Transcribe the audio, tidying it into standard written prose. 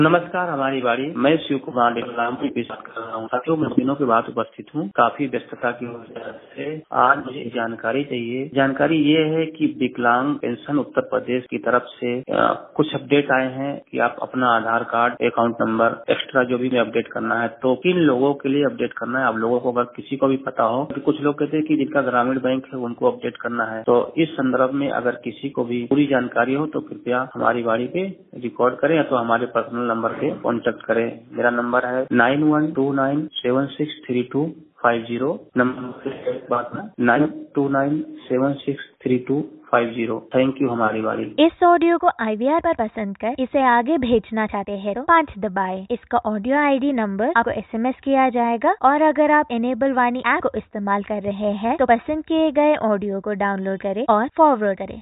नमस्कार, हमारी बारी। मैं शिव कुमार डेलामपुर बात कर रहा हूँ। साथियों, मैं दिनों के बाद उपस्थित हूँ। काफी व्यस्तता की वजह से आज मुझे जानकारी चाहिए। जानकारी ये है कि विकलांग पेंशन उत्तर प्रदेश की तरफ से कुछ अपडेट आए हैं कि आप अपना Aadhaar card, account number, extra जो भी अपडेट करना है, तो किन लोगों के लिए अपडेट करना है। आप लोगों को अगर किसी को भी पता हो, तो कुछ लोग कहते हैं कि जिनका ग्रामीण बैंक है उनको अपडेट करना है। तो इस संदर्भ में अगर किसी को भी पूरी जानकारी हो तो कृपया हमारी बारी पे रिकॉर्ड करें या तो हमारे पर्सनल नंबर पे कॉन्टेक्ट करें। मेरा नंबर है 9129763250। नंबर बात ना 92976325 थैंक यू। हमारी बारी। इस ऑडियो को IVR पर पसंद कर इसे आगे भेजना चाहते हैं तो 5 दबाएं। इसका ऑडियो ID नंबर आपको SMS किया जाएगा और अगर आप इनेबल वाणी ऐप को इस्तेमाल कर रहे हैं तो पसंद किए गए ऑडियो को डाउनलोड करें और फॉरवर्ड करें।